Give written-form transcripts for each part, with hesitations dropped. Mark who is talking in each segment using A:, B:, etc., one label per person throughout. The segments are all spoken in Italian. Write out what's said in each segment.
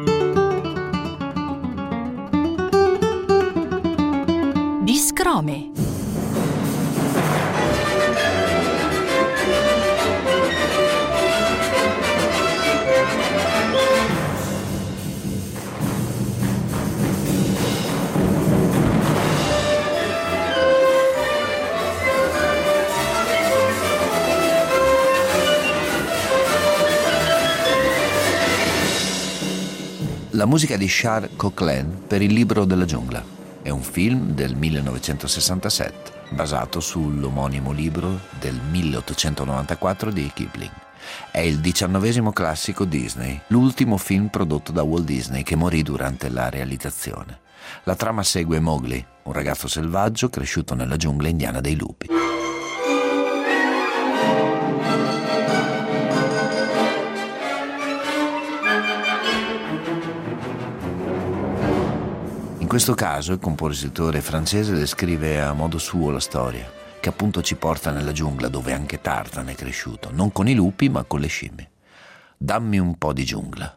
A: Discrome.
B: La musica di Charles Coquelin per Il libro della giungla è un film del 1967 basato sull'omonimo libro del 1894 di Kipling. È il 19° classico Disney, l'ultimo film prodotto da Walt Disney che morì durante la realizzazione. La trama segue Mowgli, un ragazzo selvaggio cresciuto nella giungla indiana dei lupi. In questo caso il compositore francese descrive a modo suo la storia, che appunto ci porta nella giungla dove anche Tarzan è cresciuto, non con i lupi ma con le scimmie. Dammi un po' di giungla.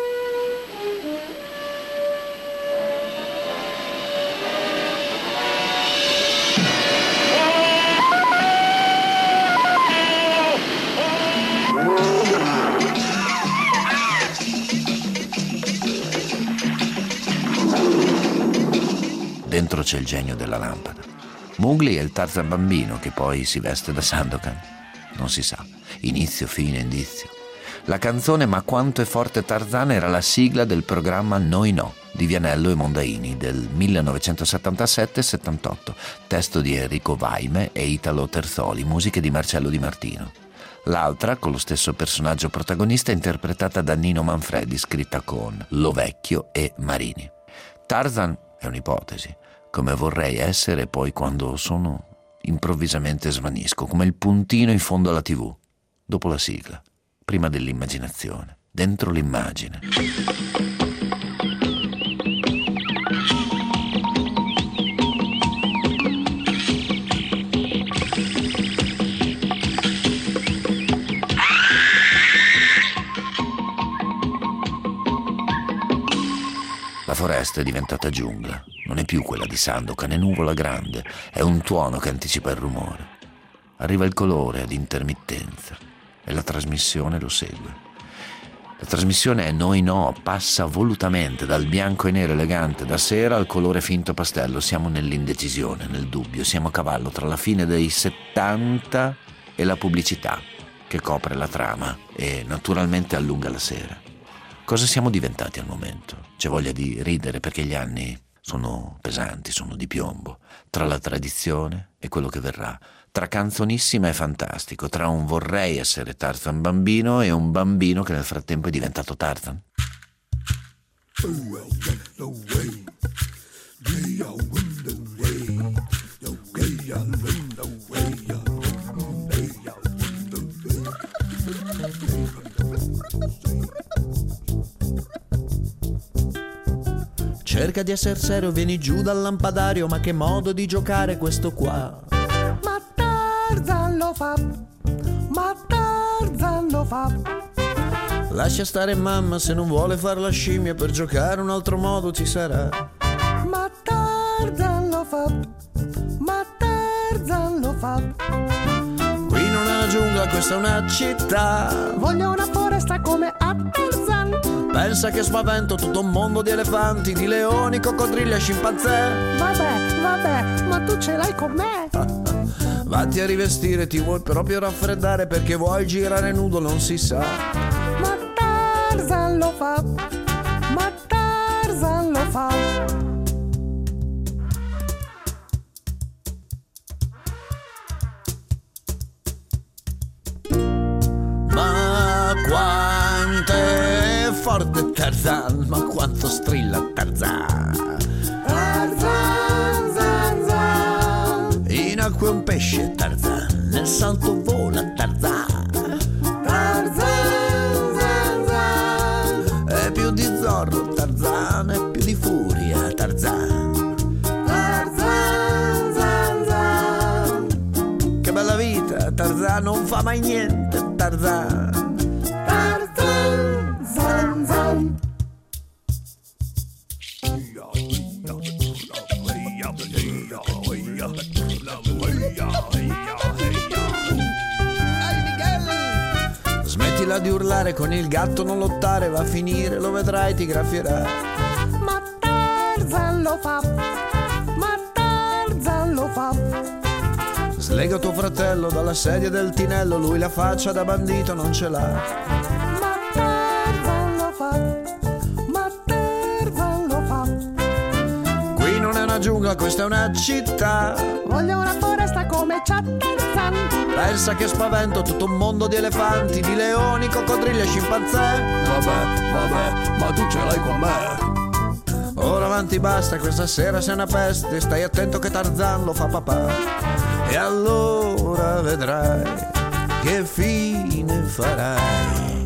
B: Dentro c'è il genio della lampada. Mowgli è il Tarzan bambino che poi si veste da Sandokan. Non si sa, inizio, fine, indizio. La canzone Ma quanto è forte Tarzan era la sigla del programma Noi No di Vianello e Mondaini del 1977-78, testo di Enrico Vaime e Italo Terzoli, musiche di Marcello Di Martino. L'altra, con lo stesso personaggio protagonista, è interpretata da Nino Manfredi, scritta con Lovecchio e Marini. Tarzan è un'ipotesi, come vorrei essere poi quando sono improvvisamente svanisco, come il puntino in fondo alla TV, dopo la sigla, prima dell'immaginazione, dentro l'immagine. La foresta è diventata giungla, non è più quella di Sandokan, è nuvola grande, è un tuono che anticipa il rumore. Arriva il colore ad intermittenza e la trasmissione lo segue. La trasmissione è Noi No, passa volutamente dal bianco e nero elegante da sera al colore finto pastello. Siamo nell'indecisione, nel dubbio, siamo a cavallo tra la fine dei 70 e la pubblicità che copre la trama e naturalmente allunga la sera. Cosa siamo diventati al momento? C'è voglia di ridere perché gli anni sono pesanti, sono di piombo, tra la tradizione e quello che verrà, tra canzonissima e fantastico, tra un vorrei essere Tarzan bambino e un bambino che nel frattempo è diventato Tarzan.
C: Cerca di essere serio, vieni giù dal lampadario, ma che modo di giocare questo qua?
D: Ma Tarzan lo fa, ma Tarzan lo fa.
C: Lascia stare mamma se non vuole far la scimmia, per giocare un altro modo ci sarà.
D: Ma Tarzan lo fa, ma Tarzan lo fa.
C: Qui non è una giungla, questa è una città.
D: Voglio una foresta come a Tarzan.
C: Pensa che spavento tutto un mondo di elefanti, di leoni, coccodrilli e scimpanzé.
D: Vabbè, ma tu ce l'hai con me.
C: Vatti a rivestire, ti vuoi proprio raffreddare perché vuoi girare nudo, non si sa.
D: Ma Tarzan lo fa, ma Tarzan lo fa.
C: Ma quanto è forte Tarzan, ma quanto strilla Tarzan.
D: Tarzan, zan, zan.
C: In acqua è un pesce Tarzan, nel salto vola Tarzan.
D: Tarzan, zan, zan.
C: È più di Zorro Tarzan, è più di furia Tarzan.
D: Tarzan, zan, zan.
C: Che bella vita Tarzan, non fa mai niente Tarzan.
D: Tarzan, zan, zan.
C: Quella di urlare con il gatto, non lottare, va a finire, lo vedrai, ti graffierà.
D: Ma Tarzan lo fa, ma Tarzan lo fa.
C: Slega tuo fratello dalla sedia del tinello, lui la faccia da bandito non ce l'ha.
D: Ma Tarzan lo fa, ma Tarzan lo fa.
C: Qui non è una giungla, questa è una città.
D: Voglio una foresta come c'ha Tarzan.
C: Pensa che spavento, tutto un mondo di elefanti, di leoni, coccodrilli e scimpanzé.
A: Vabbè, ma tu ce l'hai con me.
C: Ora avanti basta, questa sera sei una peste, stai attento che Tarzan lo fa papà. E allora vedrai che fine farai.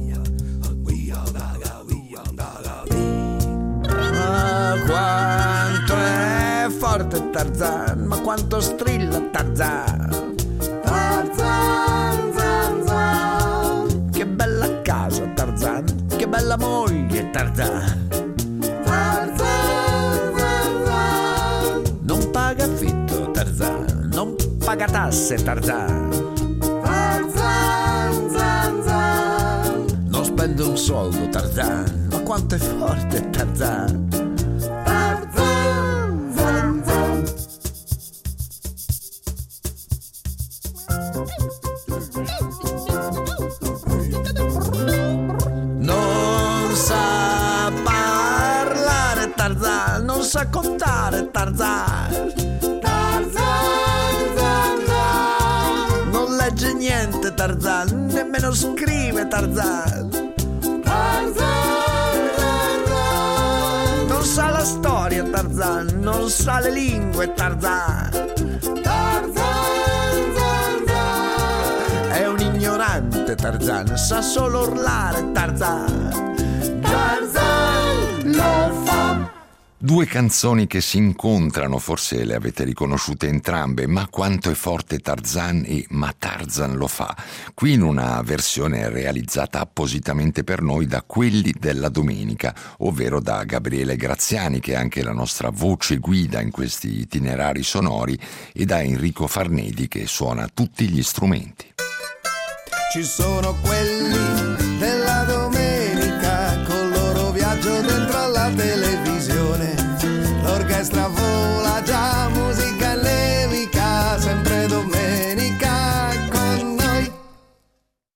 C: Ma quanto è forte Tarzan, ma quanto strilla Tarzan.
D: Tarzan, zan, zan.
C: Che bella casa Tarzan, che bella moglie Tarzan.
D: Tarzan, zan, zan.
C: Non paga affitto Tarzan, non paga tasse Tarzan.
D: Tarzan, zan, zan.
C: Non spende un soldo Tarzan, ma quanto è forte Tarzan.
D: Tarzan, zan, zan.
C: Non sa parlare Tarzan, non sa contare Tarzan.
D: Tarzan, zan, zan.
C: Non legge niente Tarzan, nemmeno scrive Tarzan.
D: Tarzan, zan, zan.
C: Non sa la storia Tarzan, non sa le lingue Tarzan.
D: Tarzan, zan, zan.
C: È un ignorante Tarzan, sa solo urlare Tarzan.
D: Tarzan lo fa.
E: Due canzoni che si incontrano, forse le avete riconosciute entrambe, Ma quanto è forte Tarzan e Ma Tarzan lo fa, qui in una versione realizzata appositamente per noi da Quelli della Domenica, ovvero da Gabriele Graziani, che è anche la nostra voce guida in questi itinerari sonori, e da Enrico Farnedi, che suona tutti gli strumenti.
C: Ci sono quelli